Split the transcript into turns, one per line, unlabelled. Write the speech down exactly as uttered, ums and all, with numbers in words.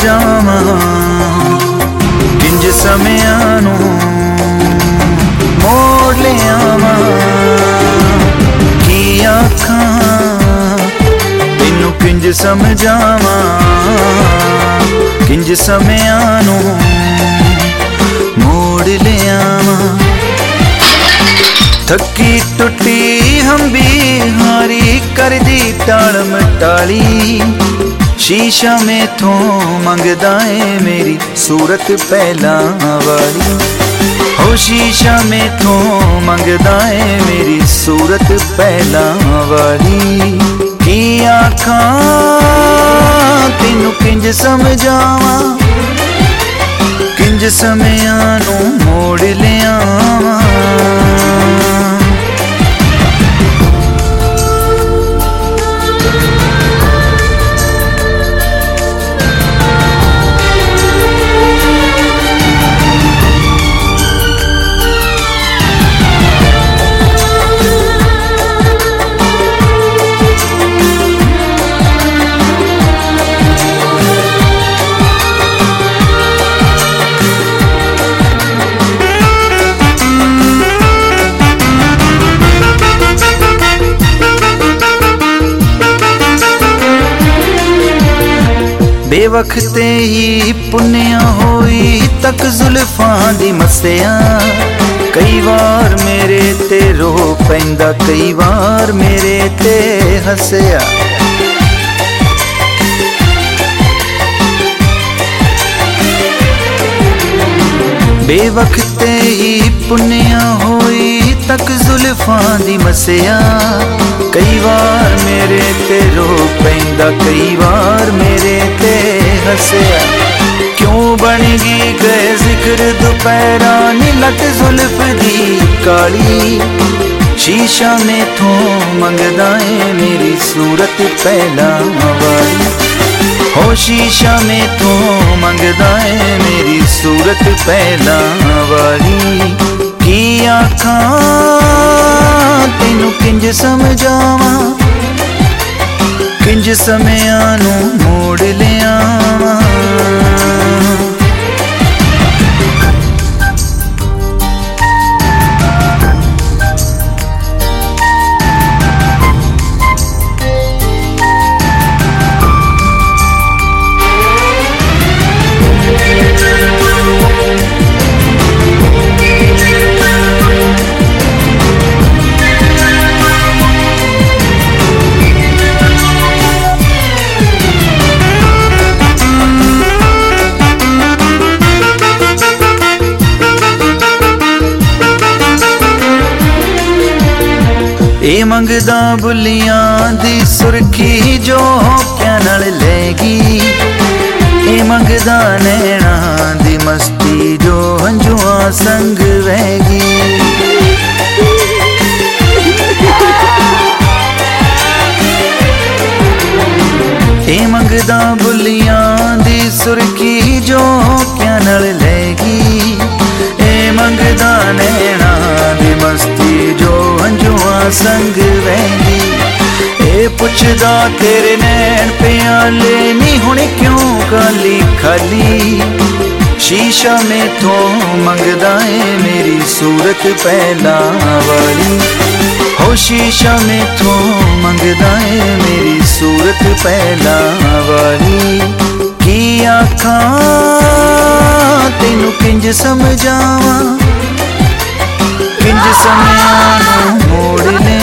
समझावां किंज समियां नूं मोड़ लियावां। की आखां तैनूं किंज समझावां किंज समियां नूं मोड़ लियावां। थकी टुटी हम भी हारी कर दी टाल मटाली। शीशा में थों मंगदा है मेरी सूरत पहला वाली। हो शीशा में थों मंगदा है मेरी सूरत पहला वाली। की आखां तैनूं किंज समझावां किंज समियां नूं मोड़ लियावां। बेवखते ही पुन्निया होई तक जुल्फां दी मस्सिया। कई बार मेरे ते रो पैंदा कई बार मेरे ते हसिया। बेवखते ही पुन्निया होई तक जुल्फां दी मस्सिया। कई बार मेरे ते रो पैंदा कई बार मेरे ते हसिया। क्यों बन गई गए जिक्र दोपहरा नी लट जुल्फ दी काली। शीशा में थों मंगदा है मेरी सूरत पहला वाली। हो शीशा में थों मंगदा है मेरी सूरत पहला वाली। की आखां तैनूं किंज समझावां किंज समियां नूं मोड़ लियावां। ए मंगदा बुलियां दी सुरखी जो क्या नाल लैगी। ए मंगदा नैना दी मस्ती जो हंजुआ संग वहगी। ए मंगदा बुलियां दी सुरखी जो क्या नाल लैगी। ए मंगदा नैना दी मस्ती जो हंजुआ संग वहगी। ए पुछदा तेरे नैन प्याले नी हुण क्यों काली खाली। शीशा में थों मंगदा है मेरी सूरत पहला वाली। हो शीशा में थों मंगदा है मेरी सूरत पहला वाली। की आखां तैनूं किंज समझावां किंज समियां नूं मोड़ ले।